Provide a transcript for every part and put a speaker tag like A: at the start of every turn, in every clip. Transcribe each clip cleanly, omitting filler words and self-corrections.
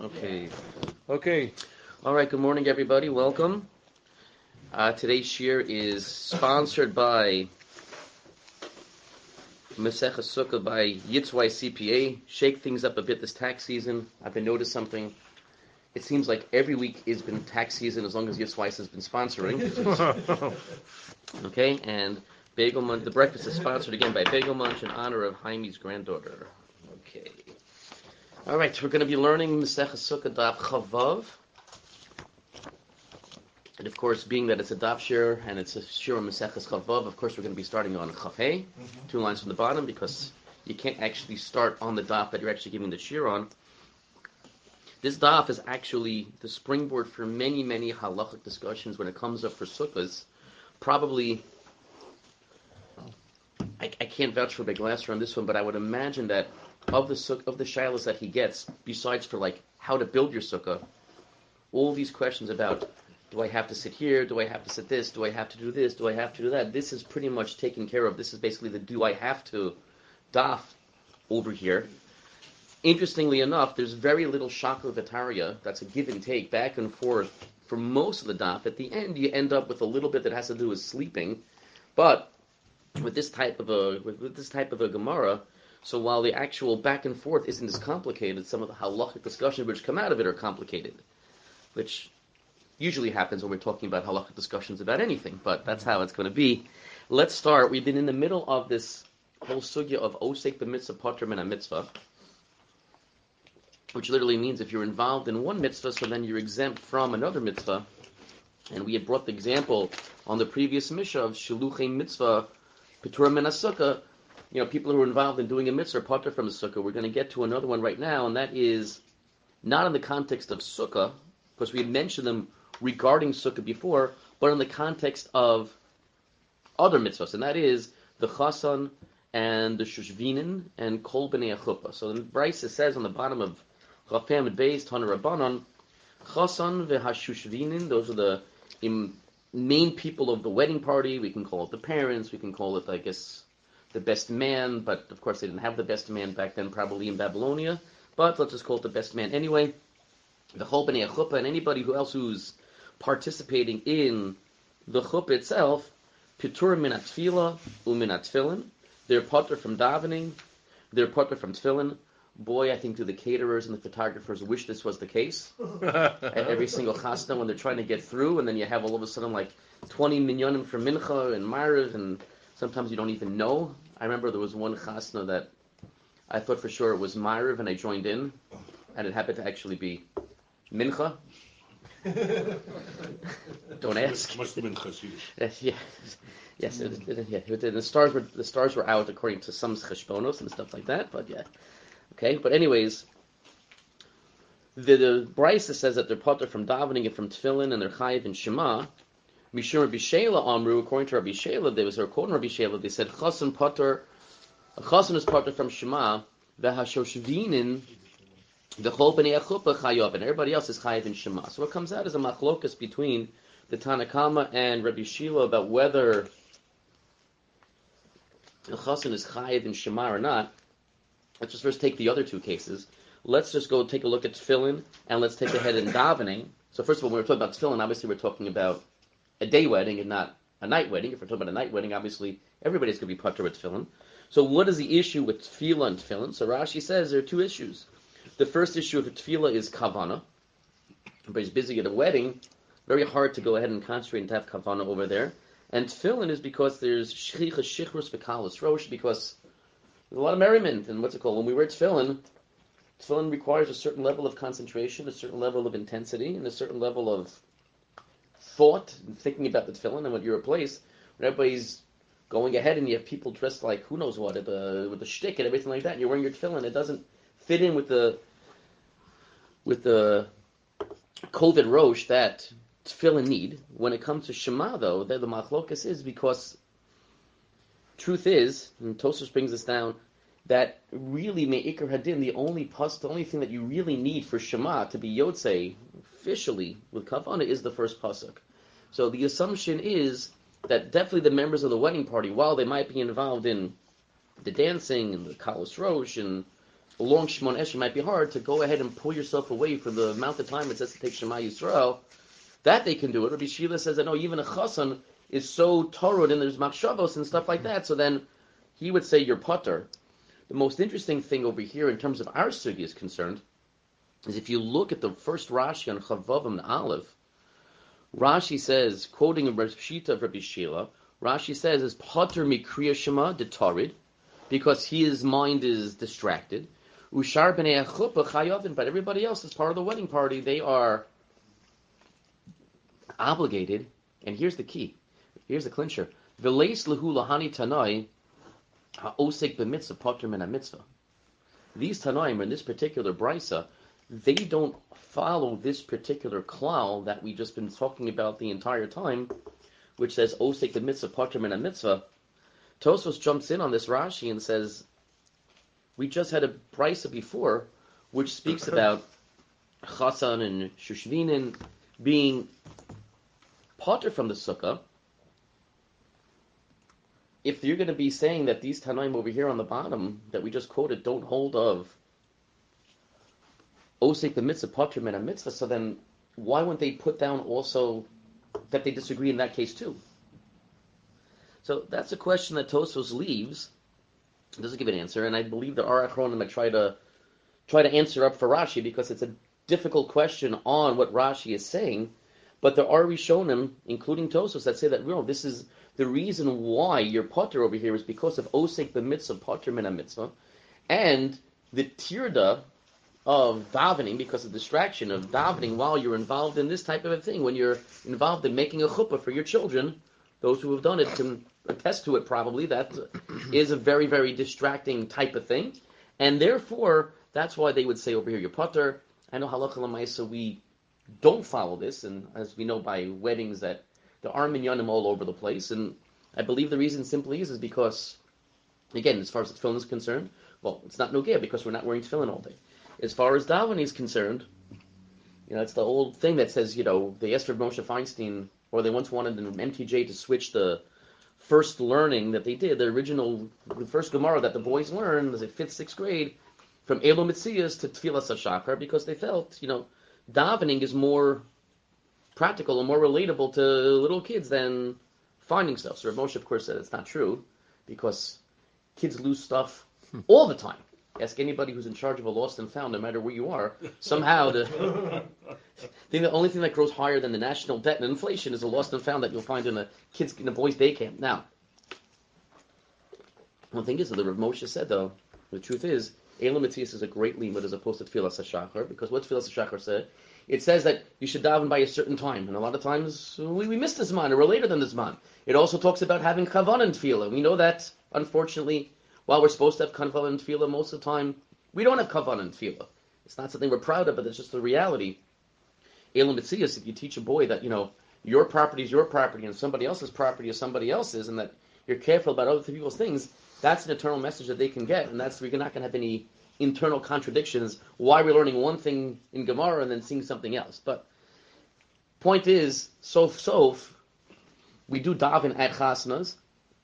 A: Okay. Okay. All right. Good morning, everybody. Welcome. Today's shir is sponsored by Masechah Sukkah by Yitzwai CPA. Shake things up a bit this tax season. I've been noticing something. It seems like every week has been tax season as long as Yitzwai has been sponsoring. Okay, and Bagel Munch. The breakfast is sponsored again by Bagel Munch in honor of Jaime's granddaughter. Okay. All right, we're going to be learning Masechah Sukkah Daf Chavav. And of course, being that it's a Daf shir and it's a shir on Masechah Chavav, of course we're going to be starting on Chaf Hey, 2 lines from the bottom, because you can't actually start on the Daf that you're actually giving the shir on. This Daf is actually the springboard for many, many halachic discussions when it comes up for Sukkahs. Probably, I can't vouch for Big Glasser on this one, but I would imagine that of the shilas that he gets, besides for like how to build your sukkah, all these questions about, do I have to sit here, do I have to sit this, do I have to do this, do I have to do that, this is pretty much taken care of. This is basically the do I have to daf over here. Interestingly enough, there's very little shakla v'tarya. That's a give and take, back and forth for most of the daf. At the end, you end up with a little bit that has to do with sleeping, but with this type of a Gemara. So while the actual back and forth isn't as complicated, some of the halachic discussions which come out of it are complicated, which usually happens when we're talking about halachic discussions about anything, but that's how it's going to be. Let's start. We've been in the middle of this whole sugya of osek b'mitzvah pater min mitzvah, which literally means if you're involved in one mitzvah, so then you're exempt from another mitzvah. And we had brought the example on the previous mishnah of shiluchei mitzvah patur min sukkah. You know, people who are involved in doing a mitzvah pater from a sukkah. We're going to get to another one right now, and that is not in the context of sukkah, because we had mentioned them regarding sukkah before, but in the context of other mitzvahs, and that is the chasan and the shushvinin and kol b'nei chuppah. So the Brisa says on the bottom of Chaf Pei Amud Beis Tana Rabbanon, chasan v'hashushvinin, those are the main people of the wedding party. We can call it the parents, we can call it, I guess, the best man, but of course they didn't have the best man back then, probably in Babylonia, but let's just call it the best man anyway. The whole b'nei chuppah, and anybody who's participating in the chuppah itself, pitur min atfila umin atfilin, they're pater from davening, they're pater from tefillin. Boy, I think the caterers and the photographers wish this was the case. At every single chasna, when they're trying to get through, and then you have all of a sudden like 20 minyanim from mincha and ma'ariv, and sometimes you don't even know. I remember there was one chasna that I thought for sure it was ma'ariv, and I joined in, and it happened to actually be mincha. Don't ask.
B: Must have been Chassidish.
A: Yes. The stars were out according to some cheshbonos and stuff like that. But yeah, okay. But anyways, the Brisa says that they're pater from davening and from tefillin, and they're chayiv and shema. Mishum Rabbi Sheila Amru, according to Rabbi Sheila, according to Rabbi Sheila, they said chasan pater, a chasan is pater from shema, v'hashoshvinin, the chol b'nei chuppah chayav, and everybody else is chayiv in shema. So what comes out is a machlokas between the Tanna Kama and Rabbi Sheila about whether the chasan is chayiv in shema or not. Let's just first take the other two cases. Let's just go take a look at tefillin, and let's take a head in davening. So first of all, when we're talking about tefillin, obviously we're talking about a day wedding and not a night wedding. If we're talking about a night wedding, obviously everybody's going to be pater with tefillin. So what is the issue with tefillah and tefillin? So Rashi says there are two issues. The first issue of tefillah is kavana. Everybody's busy at a wedding. Very hard to go ahead and concentrate and to have kavana over there. And tefillin is because there's shchicha shichrus v'kalas rosh, because there's a lot of merriment. And what's it called? When we wear tefillin requires a certain level of concentration, a certain level of intensity, and a certain level of thought and thinking about the tefillin. And when you're a place when everybody's going ahead and you have people dressed like who knows what, with the shtick and everything like that, and you're wearing your tefillin, it doesn't fit in with the COVID rosh that tefillin need. When it comes to Shema, though, the machlokas is because truth is, and Tosfos brings this down, that really me'ikar hadin, the only thing that you really need for Shema to be Yotzei officially with Kavana is the first pasuk. So the assumption is that definitely the members of the wedding party, while they might be involved in the dancing and the kalos rosh and a long Shemon Esrei might be hard, to go ahead and pull yourself away from the amount of time it says to take Shema Yisrael, that they can do it. Rabbi Shila says that no, even a Chassan is so torud and there's machshavos and stuff like that, so then he would say you're putter. The most interesting thing over here in terms of our sugi is concerned is if you look at the first Rashi on Chavav and Aleph, Rashi says, quoting a Shita of Rabbi Shila, Rashi says is putter mikriya shema detarid, because his mind is distracted. Ushar b'nei achupah chayavin, but everybody else is part of the wedding party. They are obligated, and here's the key. Here's the clincher. V'leis lehu lahani tanai ha'osek b'mitzvah pater min ha'mitzvah. These tanaim in this particular brisa, they don't follow this particular klal that we've just been talking about the entire time, which says osek b'mitzvah pater min ha'mitzvah. Tosfos jumps in on this Rashi and says, we just had a brisa before, which speaks about Chasan and Shushvinin being potter from the sukkah. If you're going to be saying that these Tanaim over here on the bottom that we just quoted don't hold of Osek the mitzvah, potter min mitzvah, so then why wouldn't they put down also that they disagree in that case too? So that's a question that Tosfos leaves. It doesn't give an answer, and I believe there are Achronim that try to answer up for Rashi because it's a difficult question on what Rashi is saying. But there are Rishonim, including Tosfos, that say that this is the reason why you're potter over here is because of osek b'mitzvah, potter min mitzvah, and the tirda of davening, because of distraction of davening while you're involved in this type of a thing. When you're involved in making a chuppah for your children, those who have done it can attest to it probably, that is a very, very distracting type of thing. And therefore, that's why they would say over here, you're potter. I know halacha l'maisa, we don't follow this, and as we know by weddings that there are minyanim all over the place, and I believe the reason simply is because, again, as far as the tefillin is concerned, well, it's not nogea because we're not wearing tefillin all day. As far as davening is concerned, it's the old thing that says, they asked for Moshe Feinstein, or they once wanted an MTJ to switch the first learning that they did, the first Gemara that the boys learned was at 5th, 6th grade, from Elo Mitzias to Tfilas HaShachar, because they felt, davening is more practical and more relatable to little kids than finding stuff. So Rav Moshe, of course, said it's not true, because kids lose stuff all the time. Ask anybody who's in charge of a lost and found, no matter where you are. Somehow, the only thing that grows higher than the national debt and inflation is a lost and found that you'll find in a boys' day camp. Now, one thing is that the Rav Moshe said, though, the truth is, Elam Matzias is a great limud as opposed to Tfilas HaShachar, because what Tfilas HaShachar said, it says that you should daven by a certain time, and a lot of times we miss this man, or we're later than this man. It also talks about having kavanah and tefillah. We know that, unfortunately, while we're supposed to have kavanah and tefillah, most of the time we don't have kavanah and tefillah. It's not something we're proud of, but it's just the reality. Elam Mitzias, if you teach a boy that, your property is your property and somebody else's property is somebody else's, and that you're careful about other people's things, that's an eternal message that they can get, and we're not going to have any internal contradictions, why we're learning one thing in Gemara and then seeing something else. But point is, sof, we do daven at chasnas.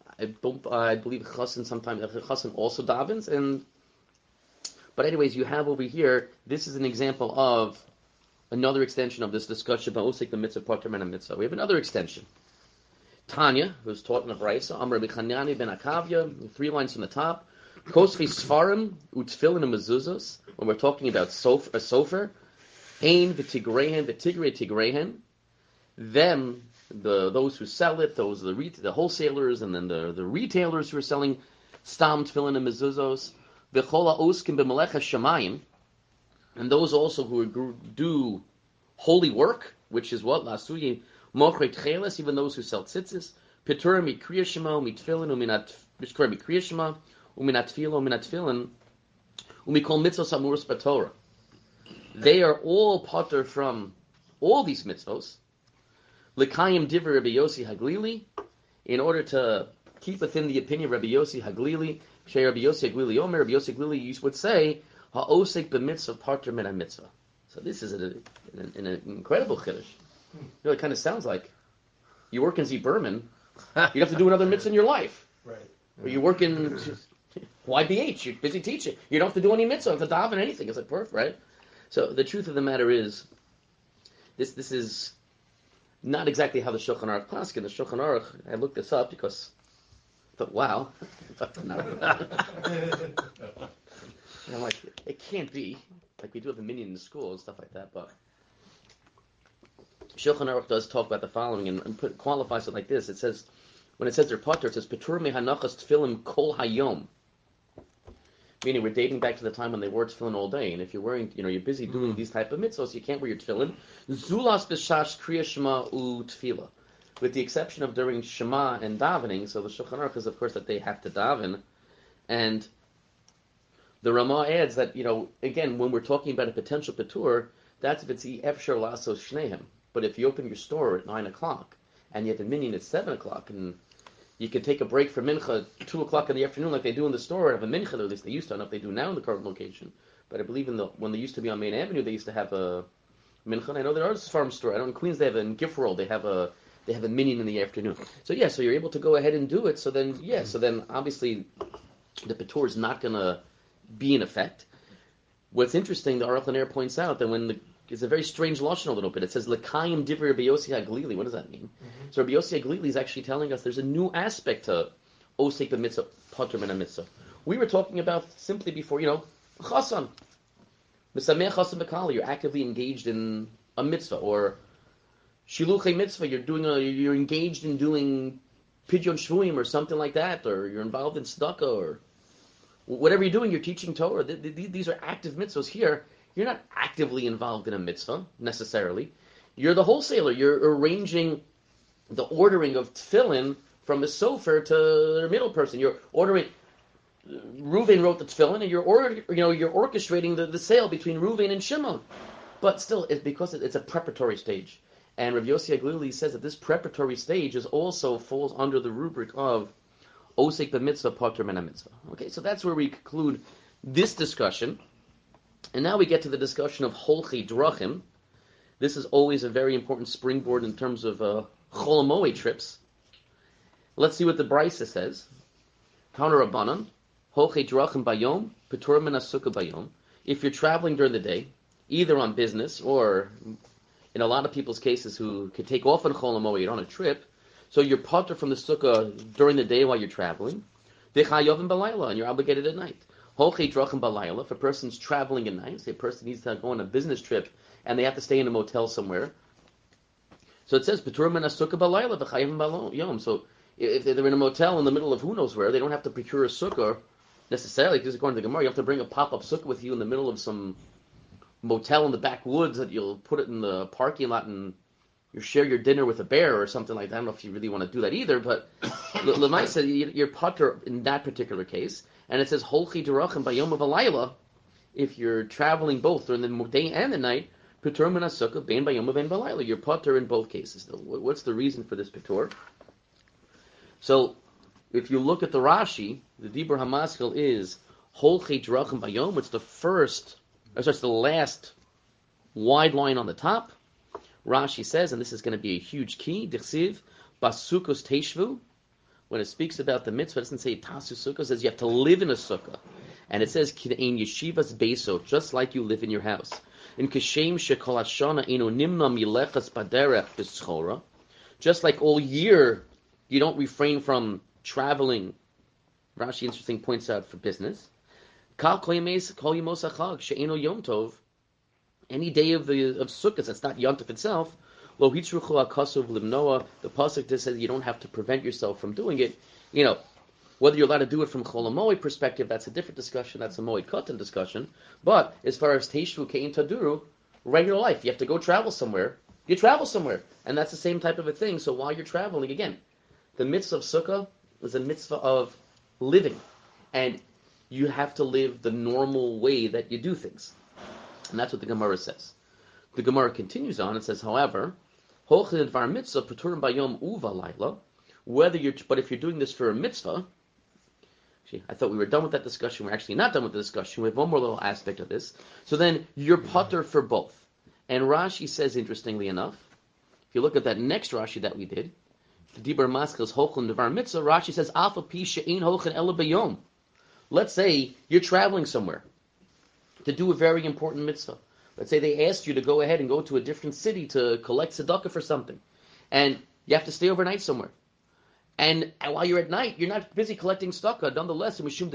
A: I believe chassan also davens, but anyways, you have over here, this is an example of another extension of this discussion about osek the mitzvah, poter min mitzvah. We have another extension. Tanya, who's taught in the Brisa, Amar B'Chanyani ben Akavya, 3 lines from the top. Kosfi Sfarim Utfilin and Mezuzos. When we're talking about a sofer, Ein v'Tigrehen v'Tigrei Tigrehen. Them, those who sell it, those are the wholesalers, and then the retailers who are selling stam tefillin and mezuzos. V'Chol ha'oskim b'Melecha Shamayim, and those also who do holy work, which is what lasuye mochrei tcheles, even those who sell tzitzis. Peturim mikriya shema umitfilin uminat mishkor mikriya shema uminat tefillah uminat tefillin umikol mitzvos amuros b'Torah. They are all potter from all these mitzvos. L'kayim divrei Rabbi Yossi Haglili, in order to keep within the opinion of Rabbi Yossi Haglili. Shei Rabbi Yossi Haglili Omer, Rabbi Yossi Haglili would say, ha'osek b'mitzvah parter min mitzvah. So this is an incredible chiddush. It kind of sounds like you work in Z. Berman, you'd have to do another mitzvah in your life.
B: Right.
A: Or you work in Why BH? You're busy teaching. You don't have to do any mitzvah, you don't have to daven anything. It's like perfect, right? So the truth of the matter is, this is not exactly how the Shulchan Aruch paskin. The Shulchan Aruch, I looked this up because I thought, wow. And I'm like, it can't be. Like we do have a minyan in the school and stuff like that, but Shulchan Aruch does talk about the following and qualifies it like this. It says, when it says they're potter, it says, Petur mehanachas tefillim kol hayom. Meaning we're dating back to the time when they wore tefillin all day, and if you're wearing, you're busy doing these type of mitzvahs, you can't wear your tefillin. Zulas b'shash kriya shema u tefillah, with the exception of during shema and davening. So the Shulchan Aruch is, of course, that they have to daven, and the Ramah adds that again, when we're talking about a potential patur, that's if it's efshar lasos shnehem. But if you open your store at 9:00 and you have a minyan at 7:00 and you can take a break for mincha 2:00 in the afternoon, like they do in the store, have a mincha, or at least they used to. I don't know if they do now in the current location, but I believe when they used to be on Main Avenue, they used to have a mincha. And I know there are farm store. I know in Queens they have in Gifford they have a minyan in the afternoon. So so you're able to go ahead and do it. So then obviously the patur is not going to be in effect. What's interesting, the Aruch LaNer points out that it's a very strange lashon a little bit. It says L'kayim divrei Rabbi Yossi HaGlili. What does that mean? Mm-hmm. So Rabbi Yossi HaGlili is actually telling us there's a new aspect to osek b'mitzvah, potter min mitzvah. We were talking about simply before, chasan, misameh chasan b'kala. You're actively engaged in a mitzvah, or shiluchei mitzvah. You're engaged in doing pidyon shvuim or something like that, or you're involved in tzedakah, or whatever you're doing. You're teaching Torah. These are active mitzvahs here. You're not actively involved in a mitzvah, necessarily. You're the wholesaler. You're arranging the ordering of tefillin from a sofer to a middle person. You're ordering. Reuven wrote the tefillin, and you're orchestrating the sale between Reuven and Shimon. But still, it's because it's a preparatory stage. And Rav Yossi HaGlili says that this preparatory stage also falls under the rubric of osek b'mitzvah, potter min mitzvah. Okay, so that's where we conclude this discussion. And now we get to the discussion of holchi drachim. This is always a very important springboard in terms of Chol HaMoed trips. Let's see what the Brisa says. Counter Rabbanan, holchi drachim bayom, petur min sukkah bayom. If you're traveling during the day, either on business or, in a lot of people's cases, who could take off on Chol HaMoed on a trip, so you're potter from the sukkah during the day while you're traveling, v'chayovim b'layla, and you're obligated at night. Holchei drachim b'layla, if a person's traveling at night, say a person needs to go on a business trip and they have to stay in a motel somewhere. So it says, Petur min sukkah b'layla v'chayim b'yom. So if they're in a motel in the middle of who knows where, they don't have to procure a sukkah necessarily, because according to the Gemara, you have to bring a pop-up sukkah with you in the middle of some motel in the backwoods that you'll put it in the parking lot and you share your dinner with a bear or something like that. I don't know if you really want to do that either, but Lamai said you're potter in that particular case. And it says, Holchi derachim bayom v'layla, if you're traveling both during the day and the night, petur min sukkah bein bayom bein v'layla. You're potter in both cases. What's the reason for this petur? So, if you look at the Rashi, the Dibur HaMaskil is Holchi derachim bayom. It's the last wide line on the top. Rashi says, and this is going to be a huge key, Dichsiv, Basukos Teshvu, when it speaks about the mitzvah, it doesn't say Tasu Sukkah, it says you have to live in a sukkah. And it says, Kidein Yeshivas Beso, just like you live in your house. In Kashem Shekol Hashana Inu Nimna Milechas Baderech B'Schora, just like all year, you don't refrain from traveling. Rashi, interesting, points out for business. Kal Kol Yemos HaChag, She'eno Yom Tov, any day of Sukkot, that's not Yom Tov itself, Lo Hitzruchu HaKasuv Limnoa, the pasuk just says you don't have to prevent yourself from doing it. Whether you're allowed to do it from Chol HaMoed perspective, that's a different discussion, that's a Moed Katan discussion. But as far as Teishvu Kein Taduru, regular life, you have to go travel somewhere, you travel somewhere. And that's the same type of a thing. So while you're traveling, again, the mitzvah of Sukkah is a mitzvah of living. And you have to live the normal way that you do things. And that's what the Gemara says. The Gemara continues on and says, however, but if you're doing this for a mitzvah, I thought we were done with that discussion. We're actually not done with the discussion. We have one more little aspect of this. So then you're potter for both. And Rashi says, interestingly enough, if you look at that next Rashi that we did, the Dibur Maskil's Hochel Devar Mitzvah, Rashi says, Alpha Pi She'ein Hochen Ela B'Yom. Let's say you're traveling somewhere to do a very important mitzvah. Let's say they asked you to go ahead and go to a different city to collect tzedakah for something. And you have to stay overnight somewhere. And while you're at night, you're not busy collecting tzedakah. Nonetheless,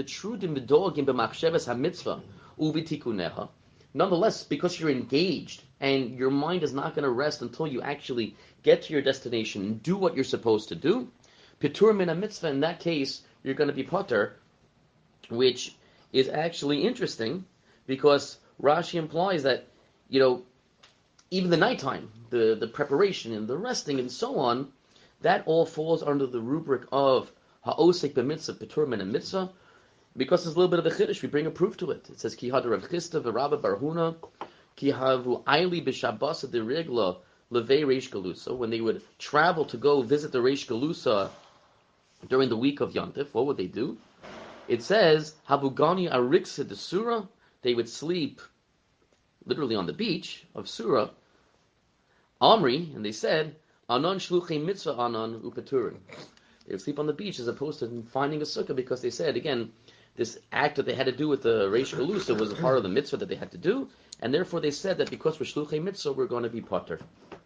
A: nonetheless, because you're engaged and your mind is not going to rest until you actually get to your destination and do what you're supposed to do, pitur min mitzvah, in that case, you're going to be pater, which is actually interesting because Rashi implies that, even the nighttime, the preparation and the resting and so on, that all falls under the rubric of ha'osek b'mitzvah, pitur min mitzvah, because there's a little bit of a chiddush. We bring a proof to it. It says, Ki had Rav Chisda v'Rabba bar Huna, ki havu aili b'Shabbos de regla levei Reish Galusa. When they would travel to go visit the Reish Galusa during the week of Yontif, what would they do? It says, Habugani ariksa de Surah, they would sleep literally on the beach of Surah. Amri, and they said, Anon shluchei mitzvah anon upeturin. They would sleep on the beach as opposed to finding a sukkah, because they said, again, this act that they had to do with the Reish Galusa was a part of the mitzvah that they had to do, and therefore they said that because we're shluchei mitzvah, we're going to be pater.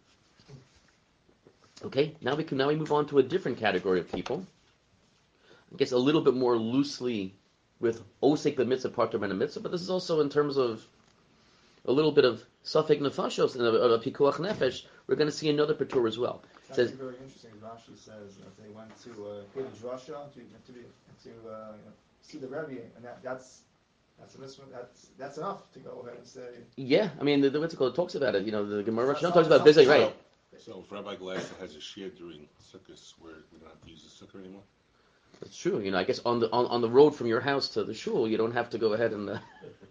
A: Okay, now we move on to a different category of people. I guess a little bit more loosely with osek the mitzvah, pater ben a mitzvah, but this is also in terms of a little bit of safek nefashos and a pikuach nefesh. We're going to see another patur as well.
B: It's actually very interesting. Rashi says that they went to hear the drasha to see the Rebbe, and that's a mitzvah. That's enough to go ahead and say.
A: Yeah, I mean the what's it called? It talks about it. The Gemara Rashi talks about basically right.
C: So if Rabbi Glasser has a shir during Sukkot where we don't have to use the sukkah anymore.
A: That's true. I guess on the road from your house to the shul, you don't have to go ahead and.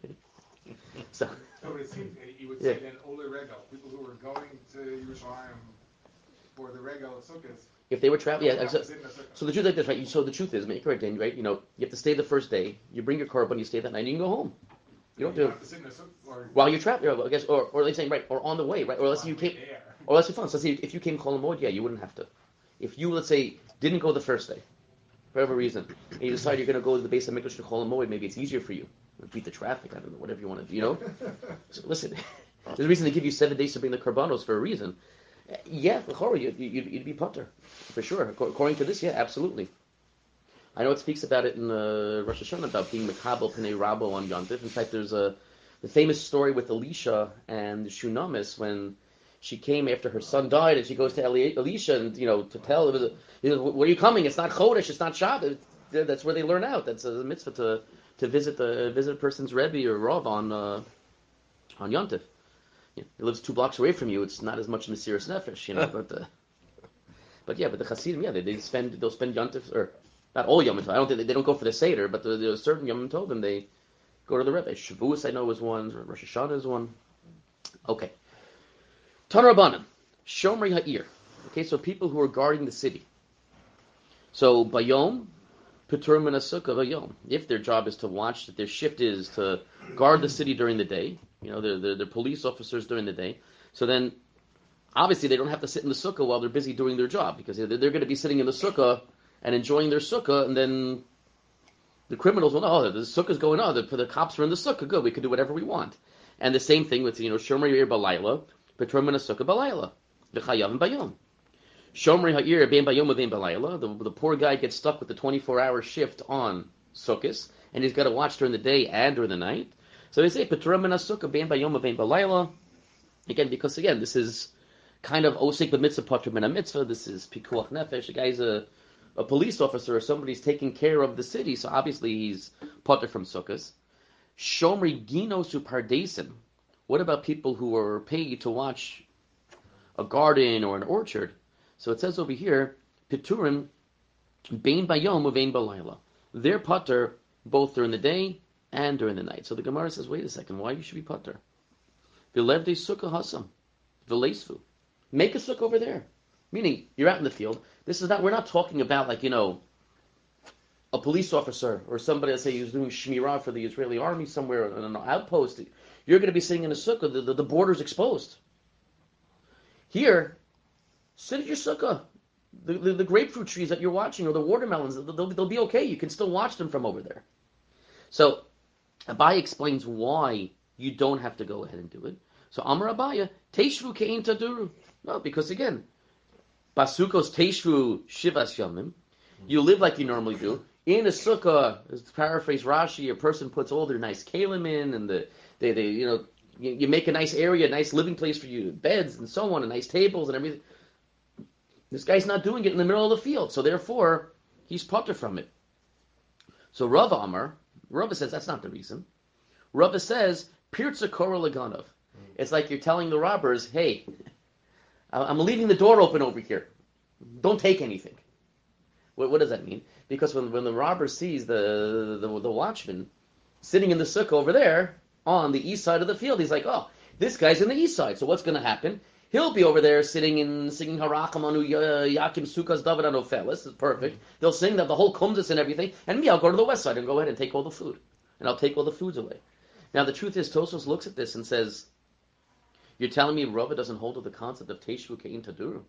A: So.
D: No, but it seems you would say then Ole Regal, people who were going to Yerushalayim for the Regal of Sukkot.
A: If they were traveling, so the truth like this, right? So the truth is, make it correct, Dan, right? You have to stay the first day. You bring your korban, you stay that night, and you can go home. You don't have to sit in the sukkah while you're traveling. I guess, or they're saying right, or on the way, right? Or let's say you came, or let's say fun. So let's say if you came Chol Hamoed, you wouldn't have to. If you, let's say, didn't go the first day, for whatever reason, and you decide you're going to go to the base of Mikdash to Chol Hamoed, maybe it's easier for you. Beat the traffic, I don't know, whatever you want to do, So listen, there's a reason they give you 7 days to bring the karbanos for a reason. Yeah, you'd be pater, for sure. According to this, yeah, absolutely. I know it speaks about it in Rosh Hashanah, about being Mekabel Pnei Rabo on Yontif. In fact, there's the famous story with Elisha and Shunamis when she came after her son died, and she goes to Elisha and, to tell, where are you coming? It's not Chodesh, it's not Shabbat. That's where they learn out. That's a mitzvah to visit a person's Rebbe or Rav on Yontif. He lives 2 blocks away from you. It's not as much Mesiras Nefesh, but the Hasidim, they'll spend Yontif, or not all Yom Tov. I don't think they don't go for the Seder, but there's certain Yom Tov and they go to the Rebbe. Shavuos I know is one, Rosh Hashanah is one. Okay. Tanur Rabbanan, Shomrei Ha'ir. Okay, so people who are guarding the city. So Bayom, Petur min sukkah v'yom. If their job is to watch, that their shift is to guard the city during the day, they're police officers during the day. So then, obviously, they don't have to sit in the sukkah while they're busy doing their job, because they're going to be sitting in the sukkah and enjoying their sukkah, and then the criminals will know, the sukkah's going on, the cops are in the sukkah, good, we can do whatever we want. And the same thing with, Shomer Yair Balayla, Petur min sukkah balayla, v'chayav bayom. Shomrei Ha'ir bein bayom uvein balayla. The poor guy gets stuck with the 24-hour shift on Sukkos, and he's got to watch during the day and during the night. So they say Petur min sukkah bein bayom uvein balayla. Again, because this is kind of osek b'mitzvah pater min mitzvah. This is pikuach nefesh. The guy's a police officer or somebody's taking care of the city, so obviously he's pater from Sukkos. Shomrei ginos upardesim. What about people who are paid to watch a garden or an orchard? So it says over here, Piturim, Bein Bayom uvein balayla. They're pater both during the day and during the night. So the Gemara says, wait a second, why you should be pater? Vilevde sukkah hasam, vilesfu. Make a sukkah over there. Meaning, you're out in the field. We're not talking about a police officer or somebody, let's say, who's doing shmirah for the Israeli army somewhere on an outpost. You're going to be sitting in a sukkah, the border's exposed. Here, sit at your sukkah. The grapefruit trees that you're watching, or the watermelons, they'll be okay. You can still watch them from over there. So Abaye explains why you don't have to go ahead and do it. So Amar Abaye, Teishvu ke'in taduru. No, because again, Basukos Teishvu Shivas Yomim, you live like you normally do. In a sukkah, as to paraphrase Rashi, a person puts all their nice kalim in, and you make a nice area, a nice living place for you, beds and so on, and nice tables and everything. This guy's not doing it in the middle of the field, so therefore, he's potter from it. So Rav Amar, Rav says that's not the reason. Rav says, Pirza Kora Laganov. It's like you're telling the robbers, hey, I'm leaving the door open over here. Don't take anything. What does that mean? Because when the robber sees the watchman sitting in the sukkah over there on the east side of the field, he's like, oh, this guy's in the east side. So what's going to happen? He'll be over there singing Harachamanu Yakim Sukkahs David Anofel. This is perfect. They'll sing that the whole kumdas and everything, and me, I'll go to the west side and go ahead and take all the food, and I'll take all the foods away. Now the truth is, Tosfos looks at this and says, you're telling me Rava doesn't hold to the concept of Teishvu Ke'in Taduru?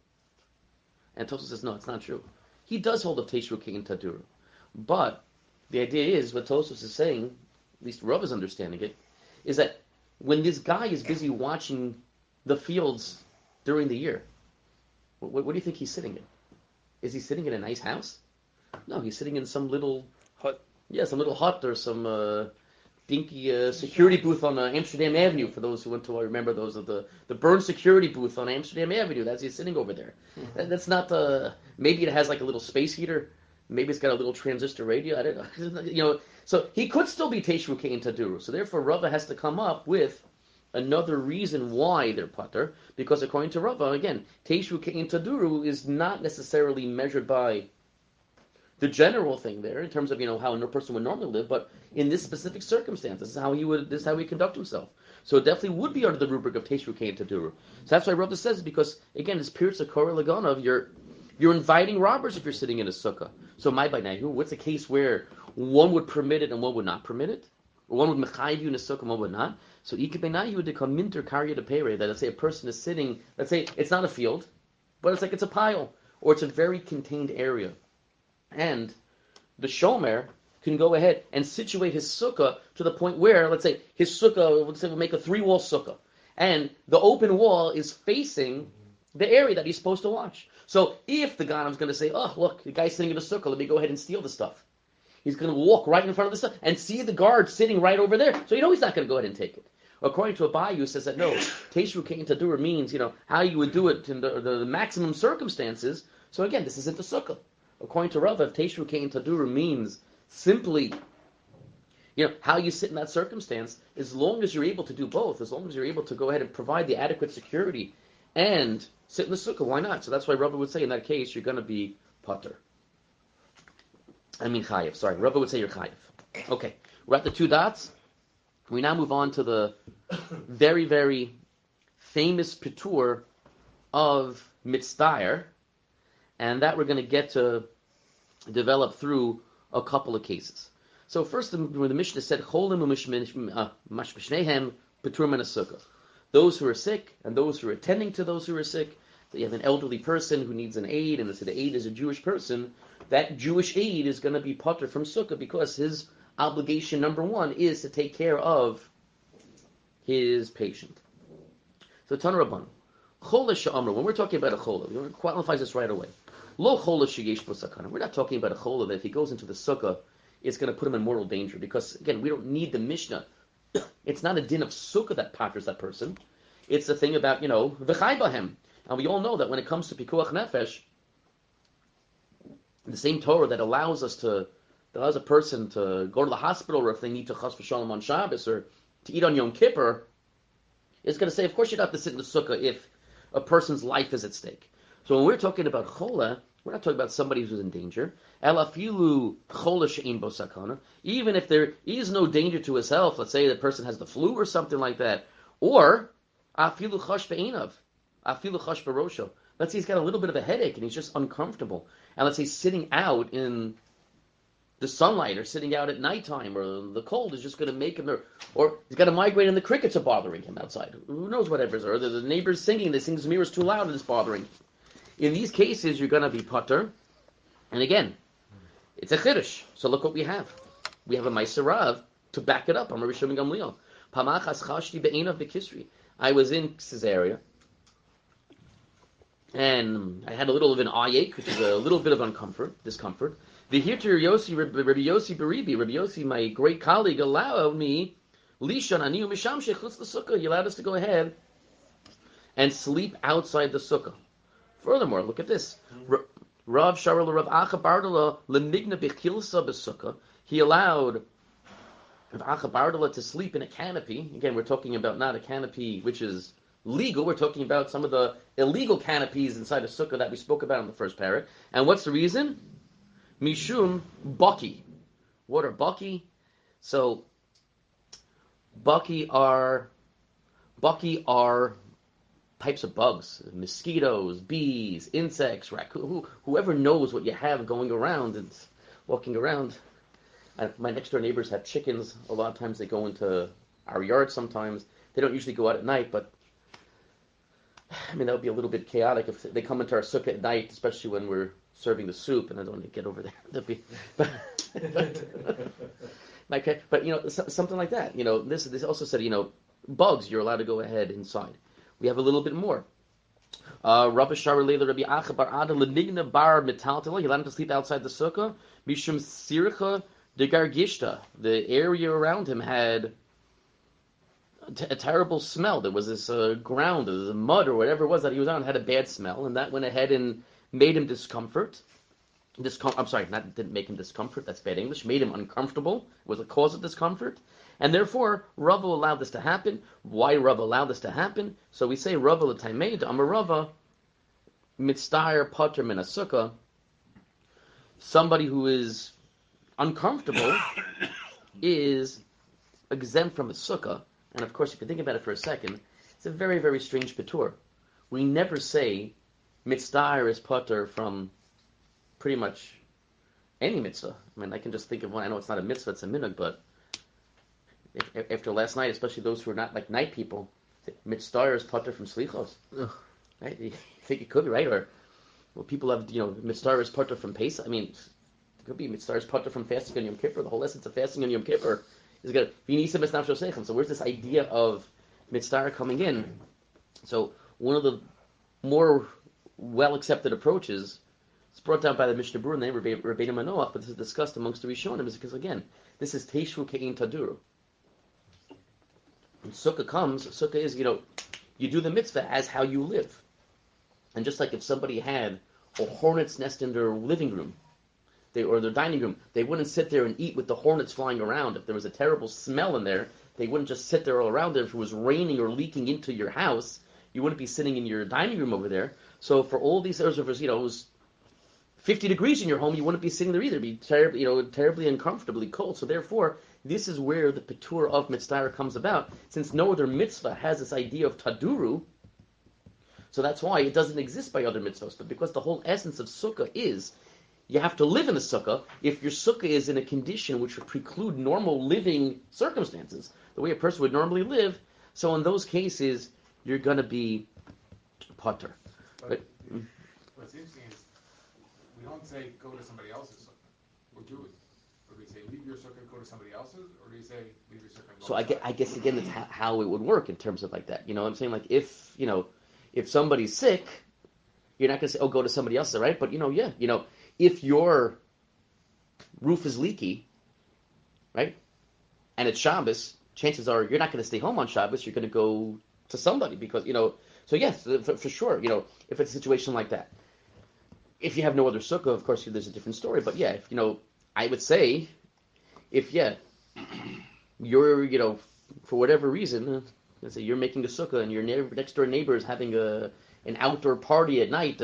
A: And Tosfos says, no, it's not true. He does hold of Teishvu Ke'in Taduru. But the idea is, what Tosfos is saying, at least Rav is understanding it, is that when this guy is busy watching the fields during the year, what do you think he's sitting in? Is he sitting in a nice house? No, he's sitting in some little
E: hut.
A: Yeah, some little hut or some dinky security booth on Amsterdam Avenue. For those who went to, I remember those of the Bern security booth on Amsterdam Avenue. That's he's sitting over there. Mm-hmm. That's not maybe it has like a little space heater. Maybe it's got a little transistor radio. I don't know. So he could still be Teishvu Ke'in Taduru. So therefore, Rava has to come up with another reason why they're putter, because according to Rava, again, Teishvu Ke'in Taduru is not necessarily measured by the general thing there in terms of how a person would normally live, but in this specific circumstance, this is how he conduct himself. So it definitely would be under the rubric of Teishvu Ke'in Taduru. So that's why Rava says, because again, it's Pirza Kora Laganov, you're inviting robbers if you're sitting in a sukkah. So my by Nahu, what's a case where one would permit it and one would not permit it? Or one would mechayiv you in a sukkah and one would not? So Ikebenayu would become minter karya de pere, that let's say a person is sitting, let's say it's not a field, but it's like it's a pile, or it's a very contained area. And the shomer can go ahead and situate his sukkah to the point where, let's say, his sukkah, we'll make a 3-wall sukkah, and the open wall is facing the area that he's supposed to watch. So if the Ghanim's going to say, oh, look, the guy's sitting in the sukkah, let me go ahead and steal the stuff. He's going to walk right in front of the stuff and see the guard sitting right over there. So he's not going to go ahead and take it. According to Abaye, who says that no, Teishvu Ke'in Taduru means, how you would do it in the maximum circumstances. So again, this isn't the sukkah. According to Rava, Teishvu Ke'in Taduru means simply, how you sit in that circumstance, as long as you're able to do both, as long as you're able to go ahead and provide the adequate security and sit in the sukkah, why not? So that's why Rava would say in that case, you're going to be pater. Chayiv. Sorry, Rava would say you're chayiv. Okay, we're at the 2 dots. We now move on to the very, very famous pitur of Mitzdayer, and that we're going to get to develop through a couple of cases. So first, when the Mishnah said, Cholim mashmishnehem pitur min sukkah, those who are sick and those who are attending to those who are sick. So you have an elderly person who needs an aid, and the aid is a Jewish person. That Jewish aid is going to be pater from sukkah because his obligation number 1 is to take care of his patient. So Tana Rabban, chola she'amru. When we're talking about a chola, we qualifies this right away. Lo chola sheyesh bo sakana. We're not talking about a chola that if he goes into the sukkah, it's going to put him in mortal danger. Because again, we don't need the Mishnah. It's not a din of sukkah that paters that person. It's the thing about v'chai bahem. And we all know that when it comes to pikuach nefesh, the same Torah that allows a person to go to the hospital, or if they need to chas v'shalom on Shabbos, or to eat on Yom Kippur, is going to say, of course you don't have to sit in the sukkah if a person's life is at stake. So when we're talking about chola, we're not talking about somebody who's in danger. Elafilu chola she'ein bo sakana. Even if there is no danger to his health, let's say the person has the flu or something like that, or afilu chash be'einav, afilu chash barosho. Let's say he's got a little bit of a headache and he's just uncomfortable. And let's say sitting out in the sunlight or sitting out at nighttime or the cold is just going to make him, or he's got a migraine and the crickets are bothering him outside. Who knows whatever it is. Or the neighbor's singing, they sing Zmira's too loud and it's bothering him. In these cases, you're going to be pater. And again, it's a chiddush. So look what we have. We have a Ma'aser Rav to back it up. I'm Rabbi Shimon Gamliel. Pamachas chashti be'enav bekisri. I was in Caesarea, and I had a little of an ayek, which is a little bit of discomfort. The Hirtir Yossi, Rabbi Yossi Beribi, Rabbi Yossi, my great colleague, allowed me, Lishan Aniu Misham Shechutz the Sukkah. He allowed us to go ahead and sleep outside the Sukkah. Furthermore, look at this. Rav Sharul Rav Acha Bardala Lemigna Bechilsa B'Sukkah. He allowed Rav Acha Bardala to sleep in a canopy. Again, we're talking about not a canopy which is legal. We're talking about some of the illegal canopies inside a sukkah that we spoke about in the first parak. And what's the reason? Mishum Baki. What are Baki? So Baki are types of bugs, mosquitoes, bees, insects, raccoon, whoever knows what you have going around and walking around. My next door neighbors have chickens. A lot of times they go into our yard sometimes. They don't usually go out at night, but I mean, that would be a little bit chaotic if they come into our sukkah at night, especially when we're serving the soup, and I don't want to get over there. But you know, something like that. You know, this also said, you know, bugs, you're allowed to go ahead inside. We have a little bit more. Rabbi Shara Leila Rabbi Acha Bar Ada Lenigna Bar Metaltila. He allowed him to sleep outside the sukkah. Mishum Sircha de Gargishta. The area around him had a terrible smell. There was this ground, there was mud or whatever it was that he was on, had a bad smell, and that went ahead and made him discomfort. Didn't make him discomfort, that's bad English, made him uncomfortable, was a cause of discomfort, and therefore Rava allowed this to happen. Why Rava allowed this to happen? So we say Rava l'taimed, Amar Rava, mitzdayer pater min sukkah, somebody who is uncomfortable is exempt from a sukkah. And of course, if you think about it for a second, it's a very, very strange patur. We never say mitzdayer is pater from pretty much any mitzvah. I mean, I can just think of one. I know it's not a mitzvah, it's a minhag, but after last night, especially those who are not like night people, mitzdayer is pater from slichos. Right? You think it could be, right? Or well, people have, you know, mitzdayer is pater from Pesach. I mean, it could be mitzdayer is pater from fasting on Yom Kippur. The whole essence of fasting on Yom Kippur is good. So where's this idea of mitzdayer coming in? So one of the more well-accepted approaches, it's brought down by the Mishnah Berurah named Rabbeinu Manoach, but this is discussed amongst the Rishonim, is because again, this is Teishu Ke'in Taduru. When Sukkah comes, Sukkah is, you know, you do the mitzvah as how you live. And just like if somebody had a hornet's nest in their living room, or their dining room, they wouldn't sit there and eat with the hornets flying around. If there was a terrible smell in there, they wouldn't just sit there all around there. If it was raining or leaking into your house, you wouldn't be sitting in your dining room over there. So for all these hours, you know, it was 50 degrees in your home, you wouldn't be sitting there either. It'd be terribly uncomfortably cold. So therefore, this is where the patur of mitzdayer comes about. Since no other mitzvah has this idea of taduru, so that's why it doesn't exist by other mitzvahs. But because the whole essence of sukkah is you have to live in a sukkah. If your sukkah is in a condition which would preclude normal living circumstances, the way a person would normally live, so in those cases, you're going to be pater.
D: But what's interesting is we don't say go to somebody else's sukkah, or do we? Or do we say leave your sukkah, go to somebody else's, or do we say leave your sukkah and go
A: So
D: outside?
A: I guess again, that's how it would work in terms of like that. You know what I'm saying? Like if somebody's sick, you're not going to say, oh, go to somebody else's, right? But if your roof is leaky, right, and it's Shabbos, chances are you're not going to stay home on Shabbos. You're going to go to somebody because, so yes, for sure, if it's a situation like that. If you have no other sukkah, of course, there's a different story. But yeah, I would say, if you're, for whatever reason, let's say you're making a sukkah and your next door neighbor is having an outdoor party at night,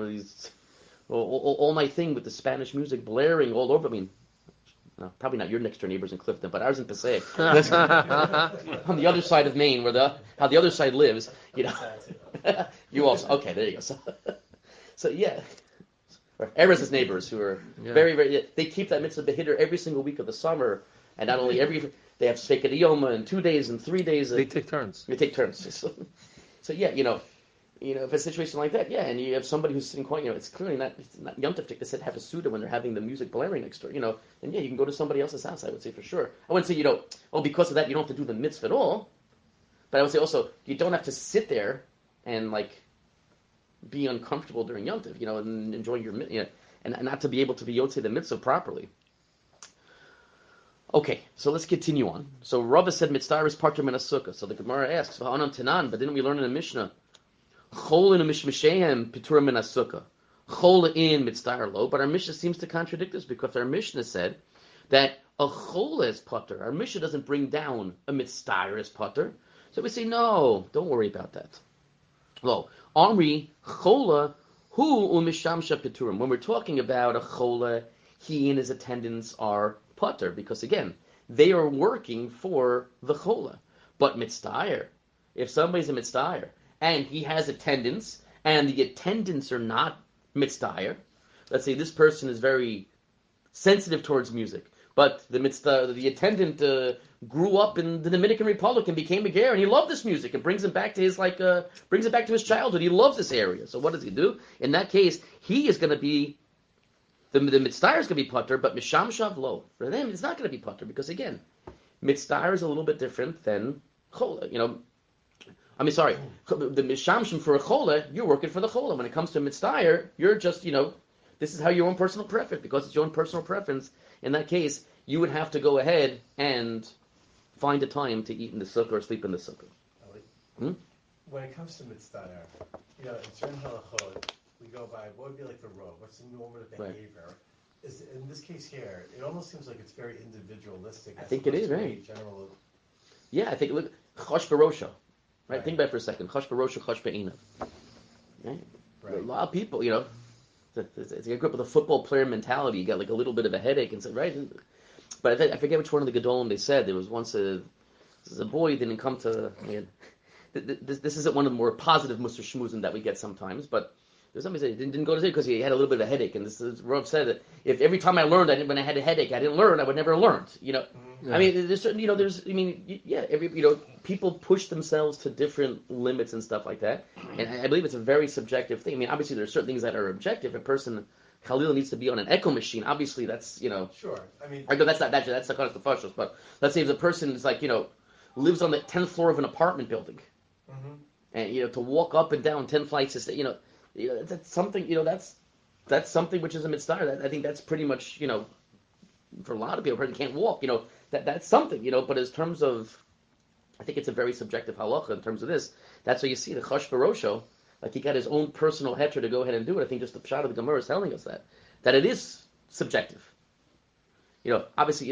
A: all night thing with the Spanish music blaring all over. I mean, no, probably not your next door neighbors in Clifton, but ours in Passaic. On the other side of Maine, how the other side lives, you also, okay, there you go. So yeah. Erez's neighbors who are very, very, they keep that mitzvah behiddur every single week of the summer, and not only they have Sveikad Yoma in 2 days and 3 days.
E: They take turns.
A: They take turns. So yeah, if a situation like that, yeah, and you have somebody who's sitting quiet, it's clearly it's not Yom Tov to sit have a Suda when they're having the music blaring next door, then yeah, you can go to somebody else's house, I would say for sure. I wouldn't say, because of that you don't have to do the mitzvah at all, but I would say also, you don't have to sit there and be uncomfortable during Yom Tov, and enjoy your, and not to be able to be Yotzei the mitzvah properly. Okay, so let's continue on. So Rava said mitzvah is parter min sukkah. So the Gemara asks, "V'anan tanan," but didn't we learn in the Mishnah, "Chol in a mishmishehem piturim min sukkah, chol in mitzvah lo." But our Mishnah seems to contradict this because our Mishnah said that a chol is pater. Our Mishnah doesn't bring down a mitzvah as pater. So we say, no, don't worry about that. Well, Amri chola hu umishamsha piturim. When we're talking about a chola, he and his attendants are pater, because again, they are working for the chola. But mitzdayer, if somebody's a mitzdayer and he has attendants and the attendants are not mitzdayer, let's say this person is very sensitive towards music, but the attendant grew up in the Dominican Republic and became a ger, and he loved this music. It brings him back to his childhood. He loves this area. So what does he do? In that case, he is going to be the mitzdayer is going to be pater, but mishamshav lo. For them, it's not going to be pater because again, mitzdayer is a little bit different than chola. The mishamshim for a chola, you're working for the chola. When it comes to mitzdayer, you're just this is how your own personal preference, because it's your own personal preference. In that case, you would have to go ahead and find a time to eat in the sukkah or sleep in the sukkah.
E: When it comes to mitzvah, in certain halachot, we go by what would be like the rove, what's the normative behavior. Right. Is in this case here, it almost seems like it's very individualistic.
A: I think it is, right?
E: General.
A: Yeah, I think look, chosh barosha, right? Think about it for a second. Chosh barosha, chosh be'inav. Right? A lot of people, it's a group with a football player mentality. You got like a little bit of a headache and said, right? But I forget which one of the Gedolim they said. There was once a boy didn't come to. This isn't one of the more positive Musar Shmuzim that we get sometimes, but there's somebody said he didn't go to sleep because he had a little bit of a headache. And this Rav said that if every time I learned, when I had a headache, I didn't learn, I would never have learned. Yeah. I mean, there's certain, people push themselves to different limits and stuff like that. And I believe it's a very subjective thing. I mean, obviously there's certain things that are objective. A person, Khalil, needs to be on an echo machine. Obviously, that's,
E: Sure. I mean,
A: that's not that's the kind of the fashos. But let's say if the person is lives on the 10th floor of an apartment building, and to walk up and down 10 flights of stairs, that's something. That's something which is a mitzvah. I think that's pretty much for a lot of people, a person can't walk. That's something. But in terms of, I think it's a very subjective halacha in terms of this. That's why you see the Chosh Barosho, he got his own personal heter to go ahead and do it. I think just the pshat of the Gemara is telling us that it is subjective. Obviously,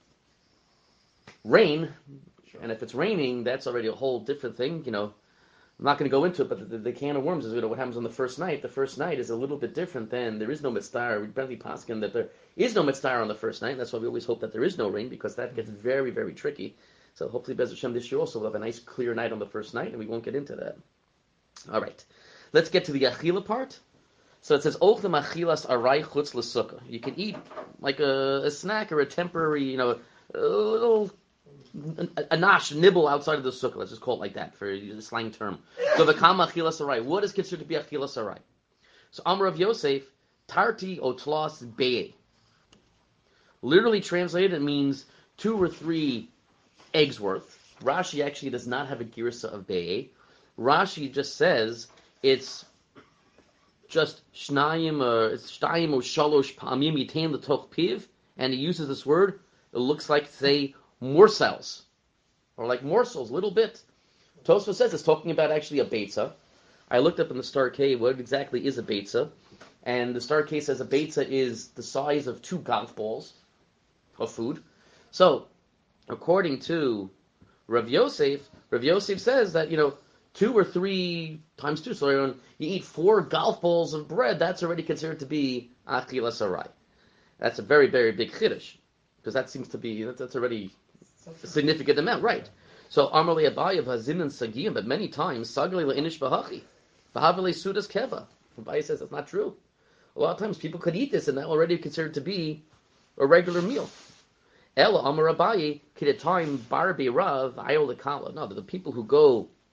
A: rain, and if it's raining, that's already a whole different thing. I'm not going to go into it, but the can of worms is what happens on the first night. The first night is a little bit different than there is no mitzvah. We barely paskin that there is no mitzvah on the first night. That's why we always hope that there is no rain, because that gets very, very tricky. So hopefully, Bez Hashem, this year also we'll have a nice clear night on the first night, and we won't get into that. All right, let's get to the achila part. So it says ochlem achilas aray chutz l'sukkah. You can eat like a snack or a temporary, a little. A nash, nibble outside of the sukkah. Let's just call it like that for the slang term. So the kama achilas aray. What is considered to be achilas aray? So Amar of Yosef, tarti otlas beye. Literally translated, it means 2 or 3 eggs worth. Rashi actually does not have a girsa of beye. Rashi just says it's just shnayim or shalosh pamim yitain l'toch piv, and he uses this word. It looks like, say, morsels, or like morsels, little bit. Tosfos says it's talking about actually a beitza. I looked up in the Star K what exactly is a beitza, and the Star K says a beitza is the size of 2 golf balls of food. So, according to Rav Yosef says that 2 or 3 times 2, so you eat 4 golf balls of bread. That's already considered to be achilas aray. That's a very, very big chiddush, because that seems to be that's already a significant amount, right? So Amar le Abaye v'hazin and sagiyim, but many times sagali leinish b'hachi, v'havele sudas keva. Abaye says that's not true. A lot of times people could eat this, and that already considered to be a regular meal. Ela Amar Abaye kidatim bar beirav ayol lekala. No, the people who go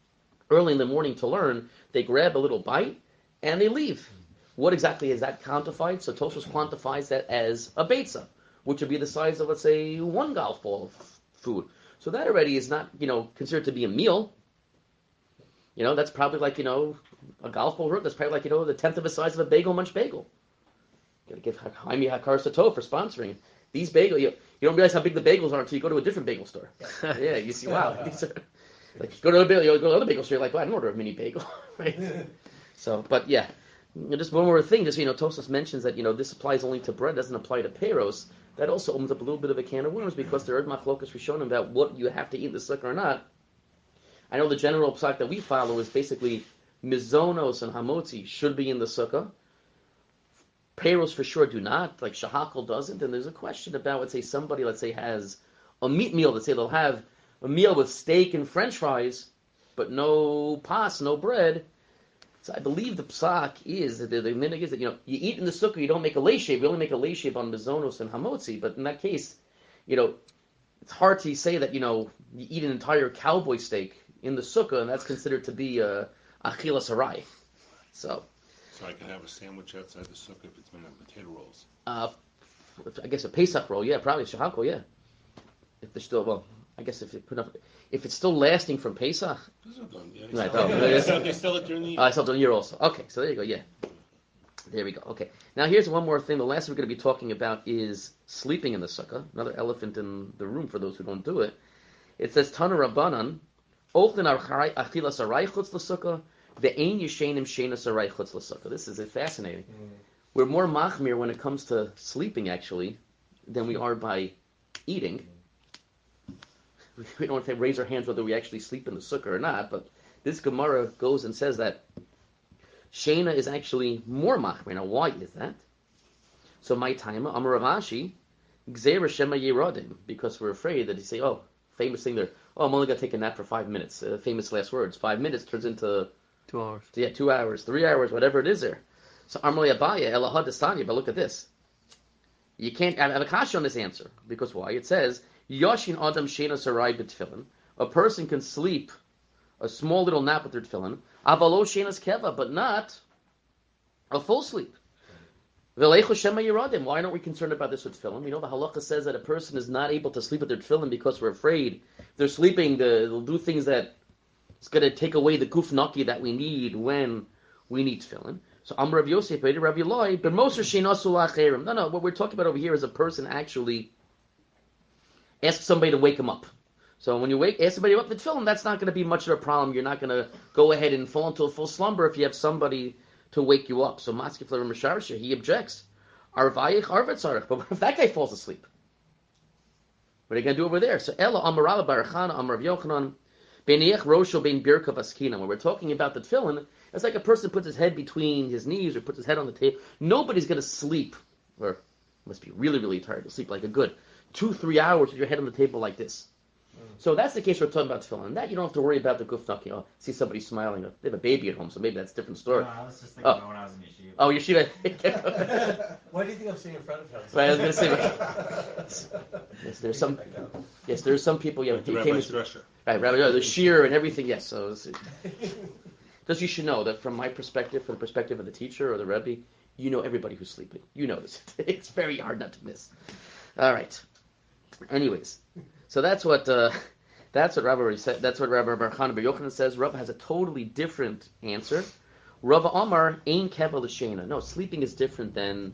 A: early in the morning to learn, they grab a little bite and they leave. What exactly is that quantified? So Tosfos quantifies that as a beitza, which would be the size of, let's say, one golf ball of food. So that already is not, considered to be a meal. That's probably like, a golf ball root. That's probably like, the tenth of the size of a bagel munch bagel. You gotta give Jaime Hakar Sato for sponsoring. These bagels, you don't realize how big the bagels are until you go to a different bagel store. Yeah, you see, wow. These are, like, you go to another bagel store, you're like, well, I don't order a mini bagel, right? So, but yeah. Just one more thing, Tosfos mentions that, this applies only to bread, doesn't apply to peros. That also opens up a little bit of a can of worms, because there are machlokas Rishonim about what you have to eat in the sukkah or not. I know the general psak that we follow is basically mizonos and hamotzi should be in the sukkah. Peros for sure do not, like shahakal doesn't, and there's a question about, let's say somebody, has a meat meal, let's say they'll have a meal with steak and french fries, but no pas, no bread. So I believe the psak is, the minig is that, you eat in the sukkah, you don't make a leishev, you only make a leishev on mizonos and hamotzi, but in that case, it's hard to say that, you eat an entire cowboy steak in the sukkah, and that's considered to be achilas harai. So
C: I can have a sandwich outside the sukkah if it's made of potato rolls.
A: I guess a Pesach roll, yeah, probably shahakol, yeah. If they're still, I guess if it's still lasting from Pesach.
C: Yeah,
A: Right,
C: they sell it during the year.
A: I sell it during the year also. Okay, so there you go, yeah. There we go. Okay. Now here's one more thing. The last thing we're going to be talking about is sleeping in the sukkah. Another elephant in the room for those who don't do it. It says, Tana Rabbanan, Ochlin achilas arai chutz l'sukkah, ve'ein yishenim shenas arai chutz l'sukkah. This is fascinating. We're more machmir when it comes to sleeping, actually, than we are by eating. We don't have to raise our hands whether we actually sleep in the sukkah or not, but this Gemara goes and says that Shena is actually more machmir. Now, why is that? So, my time, Amar Rav Ashi, Gzeira Shema Yeradim, because we're afraid that you say, famous thing there, I'm only going to take a nap for 5 minutes. Famous last words. 5 minutes turns into
F: 2 hours.
A: Yeah, 2 hours, 3 hours, whatever it is there. So, Amar Abaya, Elahad Destanya, but look at this. You can't have a kasha on this answer. Because why? It says, Yoshin Adam Shena Sarai B'Tfilin. A person can sleep a small little nap with their tefillin, avalo shenas keva, but not a full sleep. V'leichu shema yiradim. Why aren't we concerned about this with tefillin? The halacha says that a person is not able to sleep with their tefillin because we're afraid if they're sleeping, they'll do things that it's going to take away the guf naki that we need when we need tefillin. So Amar Rav Yosef, Rav Yeloi, b'moser shenasu la'acherim. No, what we're talking about over here is a person actually asks somebody to wake him up. So when you ask somebody up the tefillin, that's not going to be much of a problem. You're not going to go ahead and fall into a full slumber if you have somebody to wake you up. So Maskef Ler Misharsha, he objects. Arvayich Arvatzarech. But what if that guy falls asleep? What are you going to do over there? So Ella Amarala Barachana Amar Rav Yochanan Beniach Rosho Ben Birka Vaskina. When we're talking about the tefillin, it's like a person puts his head between his knees or puts his head on the table. Nobody's going to sleep, or must be really, really tired to sleep like a good 2-3 hours with your head on the table like this. So that's the case we're talking about tefillin. That you don't have to worry about the guf naki. See somebody smiling. They have a baby at home, so maybe that's a different story.
G: No, I was just thinking about when I was in yeshiva.
A: Oh, yeshiva.
E: Why do you think I'm sitting in front of him?
A: Right, I was going to say. Yes, there's some people. Yeah,
C: The
A: he
C: Rabbi's
A: came.
C: dresser.
A: Right, Rabbi, the shear and everything. Yes, so just you should know that from my perspective, from the perspective of the teacher or the Rebbe, you know everybody who's sleeping. You know this. It's very hard not to miss. All right. Anyways, so that's what Rabbi said. That's what Rabbi Barchana Bar Yochanan says. Rabbi has a totally different answer. Rabbi Amar ain keva l'shena. No, sleeping is different than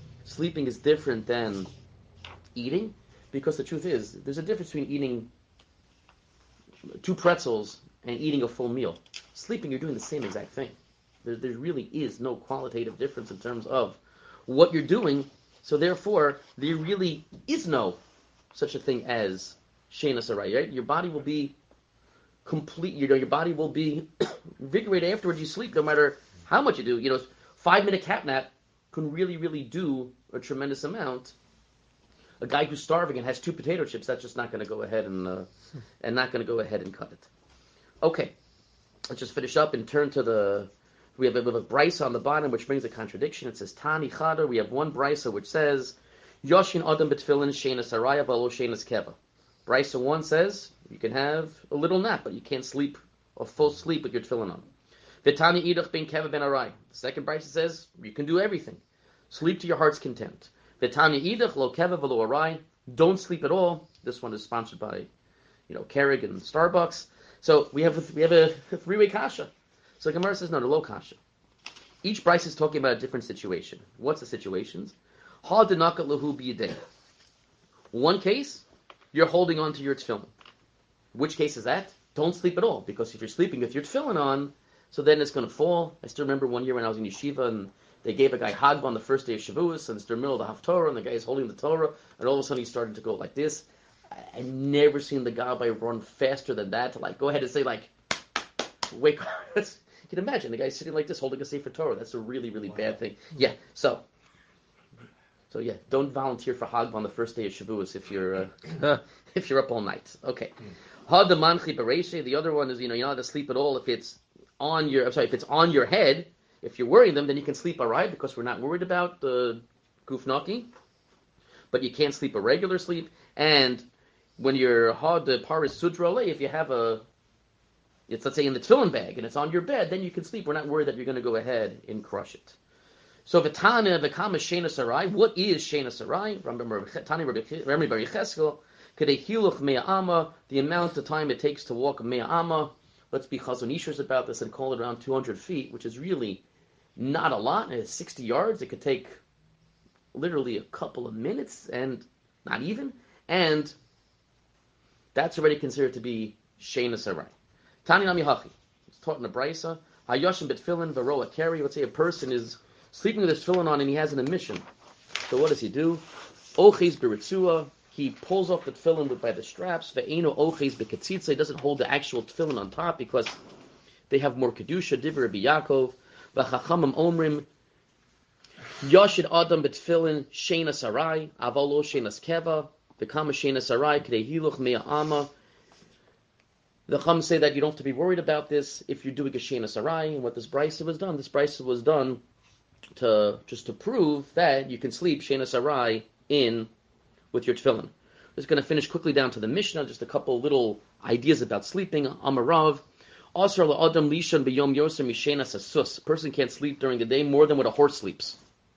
A: eating, because the truth is there's a difference between eating 2 pretzels and eating a full meal. Sleeping, you're doing the same exact thing. There really is no qualitative difference in terms of what you're doing. So therefore, there really is no such a thing as Shena Sarai, right? Your body will be complete. Your body will be invigorated afterwards. You sleep, no matter how much you do. 5-minute cat nap can really, really do a tremendous amount. A guy who's starving and has 2 potato chips, that's just not going to go ahead and not going to go ahead and cut it. Okay, let's just finish up and turn to we have a brisa on the bottom which brings a contradiction. It says Tani Chada. We have one brisa which says Yoshin Adam B'Tfilin Shenas Araya V'Lo Shenas Keva. Brisa 1 says you can have a little nap, but you can't sleep a full sleep with your tefillin on. V'tani idach ben keva ben arai. The second brisa says you can do everything. Sleep to your heart's content. V'tani idach lo keva v'lo arai. Don't sleep at all. This one is sponsored by, Keurig and Starbucks. So we have a three-way kasha. So Gemara says no, the low kasha. Each brisa is talking about a different situation. What's the situations? Ha denaka lahu biyadeh. One case, you're holding on to your tefillin. Which case is that? Don't sleep at all, because if you're sleeping with your tefillin on, so then it's going to fall. I still remember one year when I was in yeshiva, and they gave a guy Hagba on the first day of Shavuos, and it's the middle of the Haftorah, and the guy is holding the Torah, and all of a sudden he started to go like this. I never seen the Gabbai run faster than that to go ahead and say wake up. You can imagine the guy sitting like this holding a Sefer Torah. That's a really, really bad thing. Yeah, so yeah, don't volunteer for Hagba on the first day of Shavuos if you're up all night. Okay. The other one is, you're not to sleep at all if it's on your head. If you're worrying them, then you can sleep alright, because we're not worried about the gufnaki. But you can't sleep a regular sleep. And when you're the paris sudra, if you have it's let's say in the tefillin bag and it's on your bed, then you can sleep. We're not worried that you're going to go ahead and crush it. So v'tana v'kama shena sarai. What is shena sarai? Tani Rami Bar Yecheskel. Kedei hiluch mea ama. The amount of time it takes to walk mea ama. Let's be chazonishers about this and call it around 200 feet, which is really not a lot. And it's 60 yards. It could take literally a couple of minutes, and not even. And that's already considered to be shena sarai. Tani Nami Hachi. It's taught in the Brisa. Hayashim betfilin v'roa keri. Let's say a person is sleeping with his tefillin on and he has an emission. So what does he do? Oches b'ritzua. He pulls off the tefillin by the straps. Ve'eno oches b'ketzitza. He doesn't hold the actual tefillin on top because they have more kedusha. Divrei Rabbi Yaakov. V'chachamim omrim. Yashid adam betfillin shena sarai. Avalo shenas keva. V'kama shena sarai. K'dei hiluch mea ama. The Chum say that you don't have to be worried about this if you're doing a shena sarai. And what this brisa was done to prove that you can sleep shena sarai in with your tefillin. We're just going to finish quickly down to the Mishnah, just a couple little ideas about sleeping. Amarav, Asar la'adam lishan b'yom yoser mishena sasus. A person can't sleep during the day more than what a horse sleeps.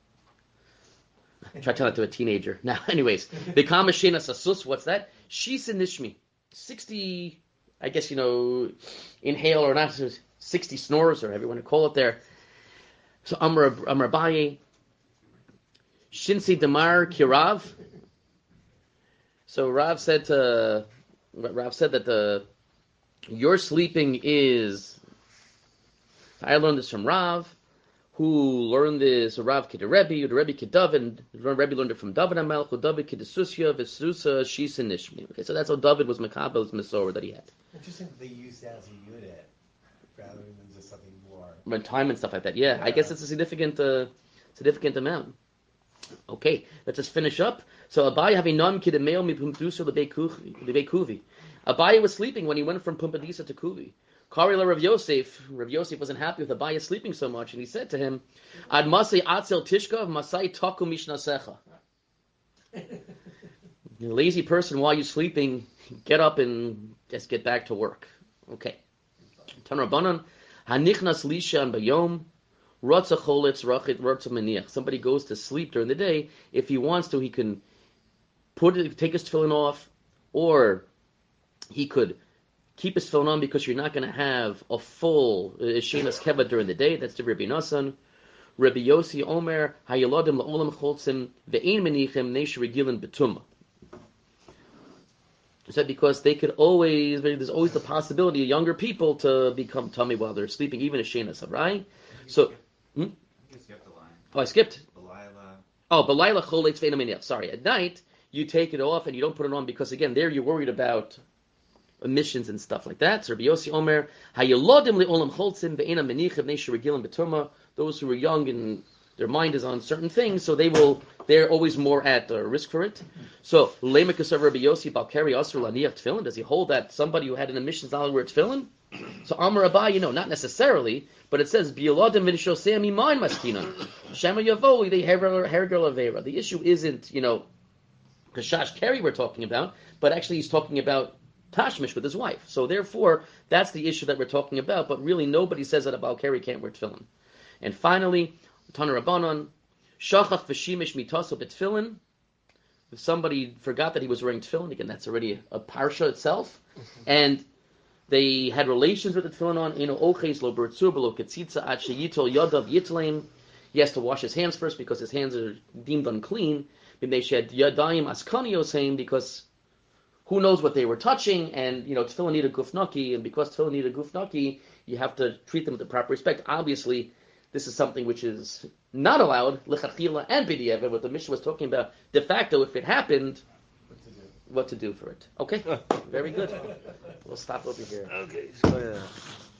A: Try to tell that to a teenager. Now, anyways, B'kama shena sasus, what's that? Shisa nishmi. 60, I guess, inhale or not, 60 snores, or however you want to call it there. So, Amar Abaye, Shinsi Damar Kirav. So Rav said that your sleeping is. I learned this from Rav, who learned this. Rav Kid Rebbe, the Rebbe Kid David, Rebbe learned it from David Amelch, who David Kid Susya, Vesusa, Shisa Nishmi. Okay, so that's how David was Makabel's Masorah that he had.
E: Interesting that they use that as a unit rather than just something more.
A: When time and stuff like that. Yeah, I guess it's a significant amount. Okay, let's just finish up. So Abaye having nam kidemeo mi pumpdusa lebekuvi. Abaye was sleeping when he went from Pumpadisa to Kuvi. Kari la Rav Yosef. Rav Yosef wasn't happy with Abaye sleeping so much, and he said to him, "Ad masay atzel tishkav masay taku mishnasecha." You lazy person, while you're sleeping, get up and just get back to work. Okay. Tanrabanan hanichnas lishan bayom. Somebody goes to sleep during the day. If he wants to, he can take his tefillin off, or he could keep his tefillin on because you're not going to have a full shenas keva during the day. That's the Rabbi Nassan. Rabbi Yossi Omer hayaladim la'olam choltzim ve'ein menichem neish regilin betumah. Said because there's always the possibility of younger people to become tummy while they're sleeping, even a shenas, right? So.
G: You skipped the line.
A: Oh, I skipped.
G: Belayla.
A: Belayla choletz ve'ein meniach. Sorry, at night you take it off and you don't put it on because again, there you're worried about emissions and stuff like that. So Rabbi Yossi Omer hayalodim le'olam choltzim ve'ein menichem neish regilin betumah. Those who are young and their mind is on certain things, so they're always more at risk for it. So le'mekas of Rabbi Yossi balkeri asur laniach tefillin. Does he hold that somebody who had an emission is not allowed to wear tefillin? So Amar Abaye, not necessarily, but it says bi'aladim v'nishoseim iman maskinan shema yavoli they herger avera. The issue isn't kashash keri we're talking about, but actually he's talking about tashmish with his wife. So therefore, that's the issue that we're talking about. But really, nobody says that about Keri can't wear tefillin. And finally, Tana Rabbanon, shachach v'shimish mitaso b'tefillin. If somebody forgot that he was wearing tefillin, again, that's already a parsha itself, and they had relations with the tefillin on. Eno oches lo bertzur below ketzitza ad sheyitol yadav yitleim. He has to wash his hands first because his hands are deemed unclean. They shed yadayim askanios because who knows what they were touching, and tefillin need a gufnaki, and because tefillin need a gufnaki, you have to treat them with the proper respect. Obviously, this is something which is not allowed lechatchila and b'diavad. What the Mishnah was talking about, de facto, if it happened, what to do for it. Okay, very good. We'll stop over here.
F: Okay, so yeah.